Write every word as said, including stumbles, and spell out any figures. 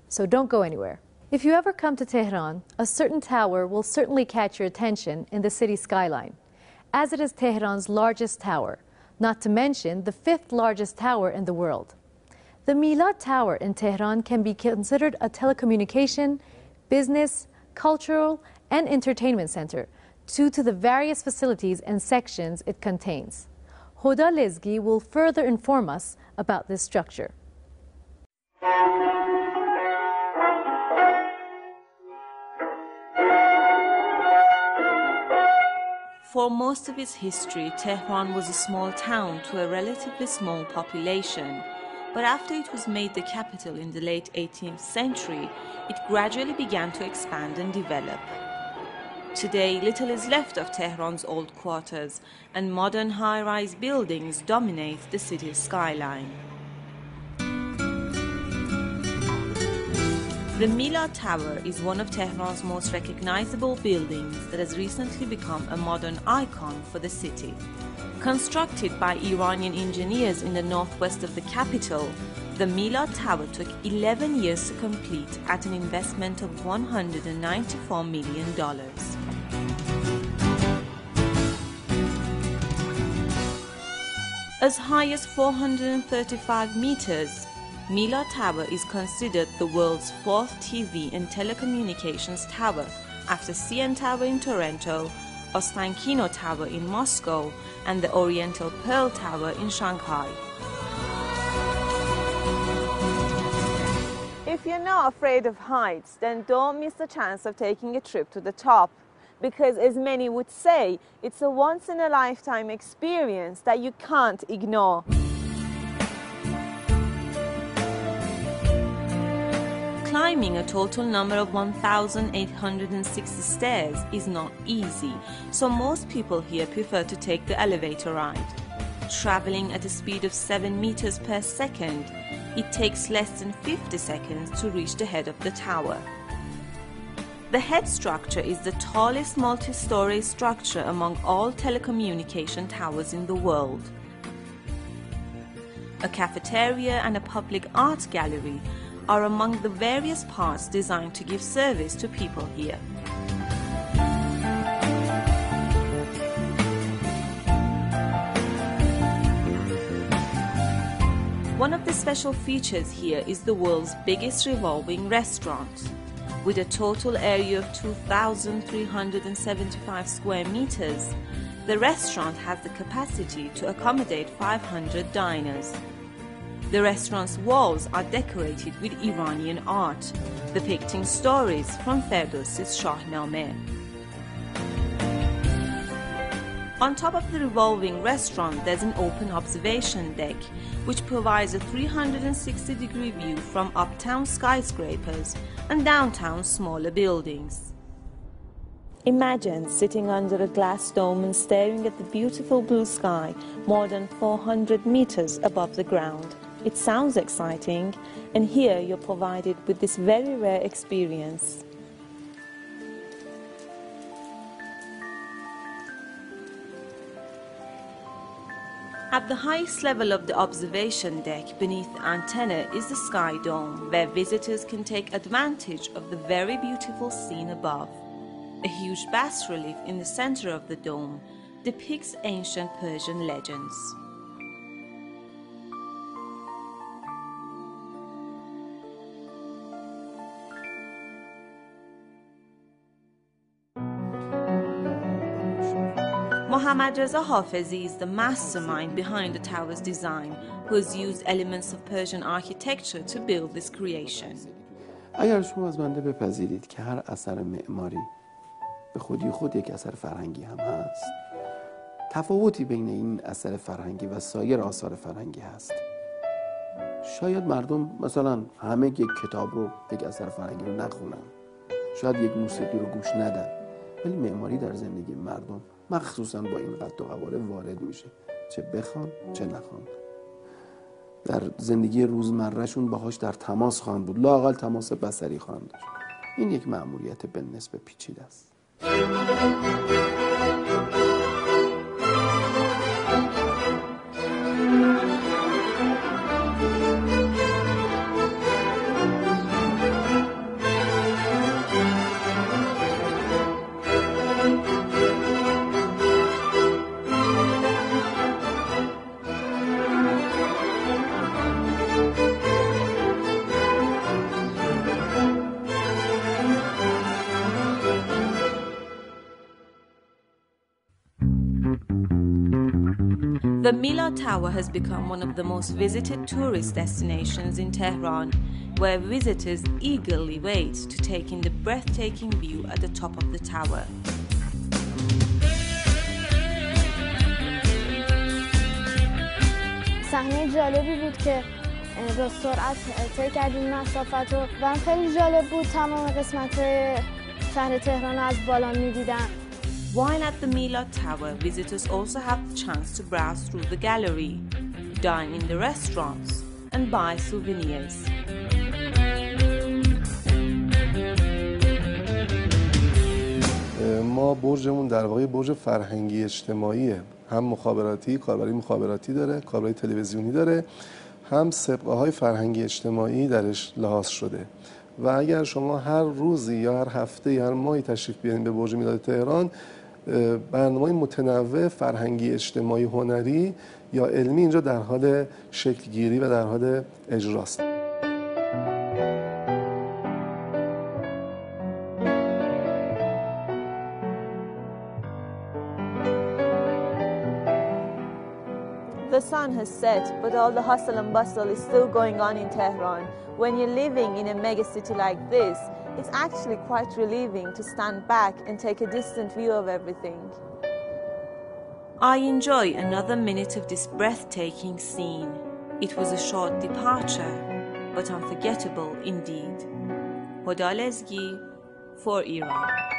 So don't go anywhere. If you ever come to Tehran, a certain tower will certainly catch your attention in the city skyline, as it is Tehran's largest tower, not to mention the fifth largest tower in the world. The Milad Tower in Tehran can be considered a telecommunication, business, cultural, and entertainment center due to the various facilities and sections it contains. Hoda Lezgi will further inform us about this structure. For most of its history, Tehran was a small town to a relatively small population. But after it was made the capital in the late eighteenth century, it gradually began to expand and develop. Today, little is left of Tehran's old quarters, and modern high-rise buildings dominate the city's skyline. The Milad Tower is one of Tehran's most recognizable buildings that has recently become a modern icon for the city. Constructed by Iranian engineers in the northwest of the capital, the Milad Tower took eleven years to complete at an investment of one hundred ninety-four million dollars. As high as four hundred thirty-five meters, Milad Tower is considered the world's fourth T V and telecommunications tower after C N Tower in Toronto, Ostankino Tower in Moscow, and the Oriental Pearl Tower in Shanghai. If you're not afraid of heights, then don't miss the chance of taking a trip to the top, because as many would say, it's a once-in-a-lifetime experience that you can't ignore. Climbing a total number of one thousand eight hundred sixty stairs is not easy, so most people here prefer to take the elevator ride. Traveling at a speed of seven meters per second, it takes less than fifty seconds to reach the head of the tower. The head structure is the tallest multi-story structure among all telecommunication towers in the world. A cafeteria and a public art gallery are among the various parts designed to give service to people here. One of the special features here is the world's biggest revolving restaurant. With a total area of two thousand three hundred seventy-five square meters, the restaurant has the capacity to accommodate five hundred diners. The restaurant's walls are decorated with Iranian art, depicting stories from Ferdowsi's Shahnameh. On top of the revolving restaurant, there's an open observation deck, which provides a three hundred sixty degree view from uptown skyscrapers and downtown smaller buildings. Imagine sitting under a glass dome and staring at the beautiful blue sky more than four hundred meters above the ground. It sounds exciting, and here you're provided with this very rare experience. At the highest level of the observation deck beneath the antenna is the Sky Dome, where visitors can take advantage of the very beautiful scene above. A huge bas-relief in the center of the dome depicts ancient Persian legends. Mohammad Reza Hafizi is the mastermind behind the tower's design, who has used elements of Persian architecture to build this creation. اگر شما از بنده بپذیرید که هر اثر معماری به خودی خود یک اثر فرهنگی هم هست، تفاوتی بین این اثر فرهنگی و سایر آثار فرهنگی هست. شاید مردم مثلا همه یک کتاب رو، یک اثر فرهنگی رو نخونن، شاید یک موسیقی رو گوش ندن، ولی معماری در زندگی مردم مخصوصا با این قد و قواره وارد میشه، چه بخوان چه نخوان. در زندگی روزمرهشون باهاش در تماس خواهند بود، لااقل تماس بصری خواهند داشت. این یک مأموریت به نسبت پیچیده است. The Milad Tower has become one of the most visited tourist destinations in Tehran, where visitors eagerly wait to take in the breathtaking view at the top of the tower. صحنه جالبی بود که با سرعت طی کردیم مسافت رو و خیلی جالب بود تمام قسمت شهر تهران رو از بالا می‌دیدم. While at the Milad Tower, visitors also have the chance to browse through the gallery, dine in the restaurants, and buy souvenirs. ما برجمون در واقع برج فرهنگی اجتماعیه، هم مخابراتی، کاربری مخابراتی داره، کاربری تلویزیونی داره، هم سابقه های فرهنگی اجتماعی درش لحاظ شده و اگر شما هر روزی یا هر هفته یا هر ماهی تشریف بیارین به برج میلاد تهران، برنامه‌های متنوع فرهنگی اجتماعی هنری یا علمی اینجا در حال شکل گیری و در حال اجراست. The sun has set, but all the hustle and bustle is still going on in Tehran. When you're living in a mega city like this, it's actually quite relieving to stand back and take a distant view of everything. I enjoy another minute of this breathtaking scene. It was a short departure, but unforgettable indeed. Hoda Lezgi for Iran.